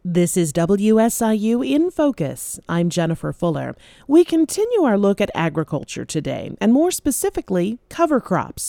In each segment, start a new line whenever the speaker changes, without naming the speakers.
This is WSIU in Focus. I'm Jennifer Fuller. We continue our look at agriculture today, and more specifically, cover crops.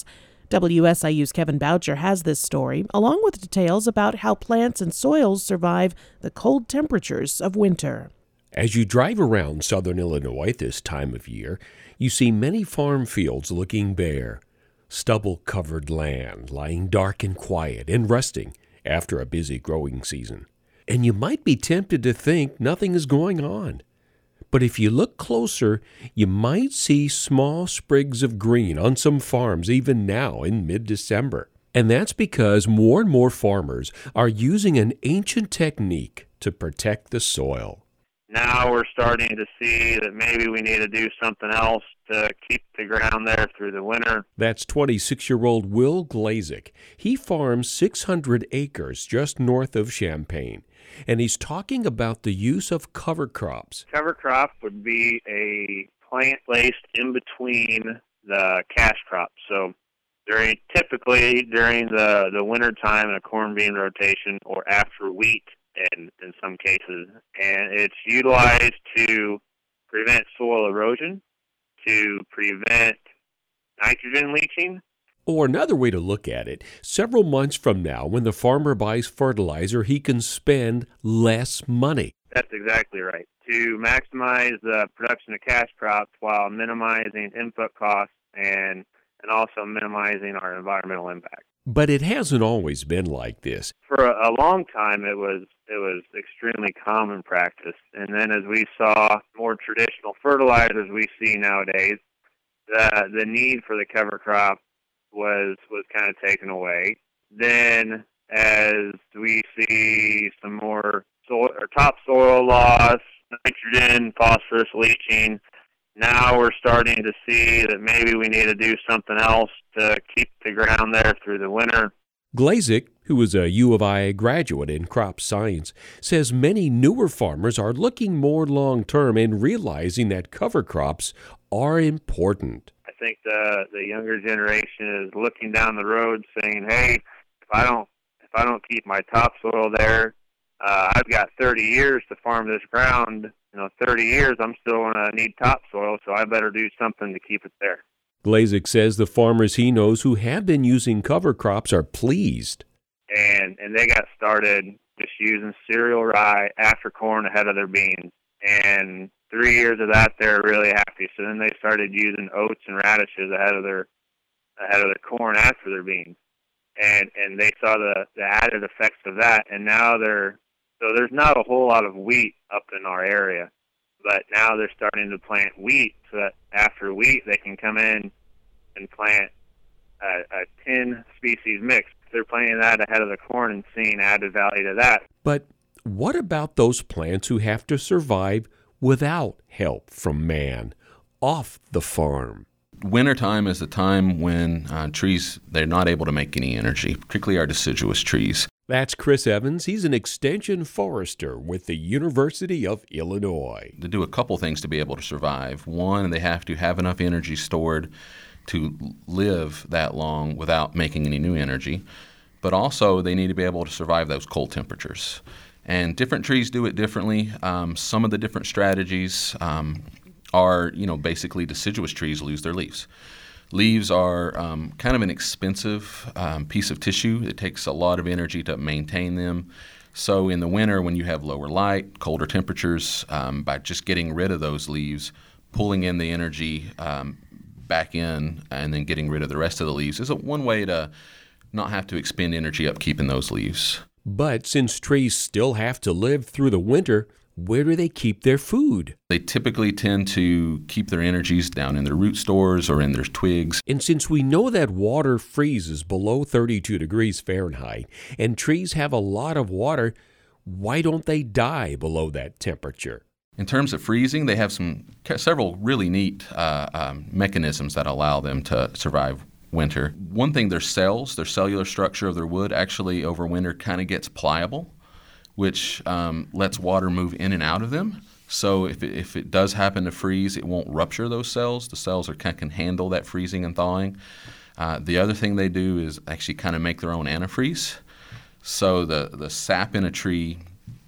WSIU's Kevin Boucher has this story, along with details about how plants and soils survive the cold temperatures of winter.
As you drive around southern Illinois this time of year, you see many farm fields looking bare. Stubble-covered land lying dark and quiet and resting after a busy growing season. And you might be tempted to think nothing is going on. But if you look closer, you might see small sprigs of green on some farms even now in mid-December. And that's because more and more farmers are using an ancient technique to protect the soil.
Now we're starting to see that maybe we need to do something else to keep the ground there through the winter.
That's 26-year-old Will Glazik. He farms 600 acres just north of Champaign, and he's talking about the use of cover crops.
Cover crop would be a plant placed in between the cash crops. So typically during the winter time in a corn bean rotation or after wheat, in some cases, and it's utilized to prevent soil erosion, to prevent nitrogen leaching.
Or another way to look at it, several months from now, when the farmer buys fertilizer, he can spend less money.
That's exactly right. To maximize the production of cash crops while minimizing input costs and also minimizing our environmental impact.
But it hasn't always been like this.
For a long time, it was extremely common practice. And then as we saw more traditional fertilizers we see nowadays, the need for the cover crop was kind of taken away. Then as we see some more topsoil loss, nitrogen, phosphorus leaching, now we're starting to see that maybe we need to do something else to keep the ground there through the winter.
Glazik, who is a U of I graduate in crop science, says many newer farmers are looking more long-term and realizing that cover crops are important.
I think the younger generation is looking down the road saying, hey, if I don't keep my topsoil there, I've got 30 years to farm this ground. 30 years, I'm still going to need topsoil, so I better do something to keep it there.
Glazik says the farmers he knows who have been using cover crops are pleased.
And they got started just using cereal rye after corn ahead of their beans. And 3 years of that, they're really happy. So then they started using oats and radishes ahead of their corn after their beans. And they saw the added effects of that. And now there's not a whole lot of wheat up in our area, but now they're starting to plant wheat so that after wheat they can come in and plant a 10 species mix. They're planting that ahead of the corn and seeing added value to that.
But what about those plants who have to survive without help from man off the farm?
Wintertime is the time when trees, they're not able to make any energy, particularly our deciduous trees.
That's Chris Evans. He's an extension forester with the University of Illinois.
They do a couple things to be able to survive. One, they have to have enough energy stored to live that long without making any new energy. But also, they need to be able to survive those cold temperatures. And different trees do it differently. Some of the different strategies are, basically deciduous trees lose their leaves. Leaves are kind of an expensive piece of tissue. It takes a lot of energy to maintain them. So in the winter, when you have lower light, colder temperatures, by just getting rid of those leaves, pulling in the energy back in, and then getting rid of the rest of the leaves is one way to not have to expend energy up keeping those leaves.
But since trees still have to live through the winter, where do they keep their food?
They typically tend to keep their energies down in their root stores or in their twigs.
And since we know that water freezes below 32 degrees Fahrenheit, and trees have a lot of water, why don't they die below that temperature?
In terms of freezing, they have several really neat mechanisms that allow them to survive winter. One thing, their cellular structure of their wood actually over winter kind of gets pliable, which lets water move in and out of them. So if it does happen to freeze, it won't rupture those cells. The cells can handle that freezing and thawing. The other thing they do is actually kind of make their own antifreeze. So the sap in a tree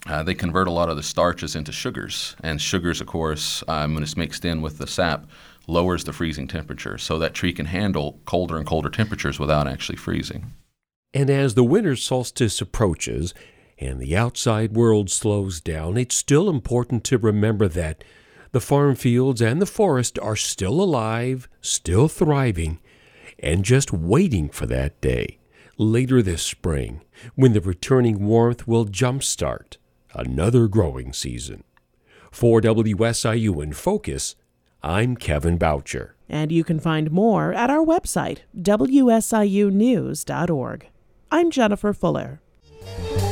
They convert a lot of the starches into sugars, and sugars, of course, when it's mixed in with the sap, lowers the freezing temperature, so that tree can handle colder and colder temperatures without actually freezing.
And as the winter solstice approaches and the outside world slows down, it's still important to remember that the farm fields and the forest are still alive, still thriving, and just waiting for that day, later this spring, when the returning warmth will jumpstart another growing season. For WSIU in Focus, I'm Kevin Boucher.
And you can find more at our website, wsiunews.org. I'm Jennifer Fuller.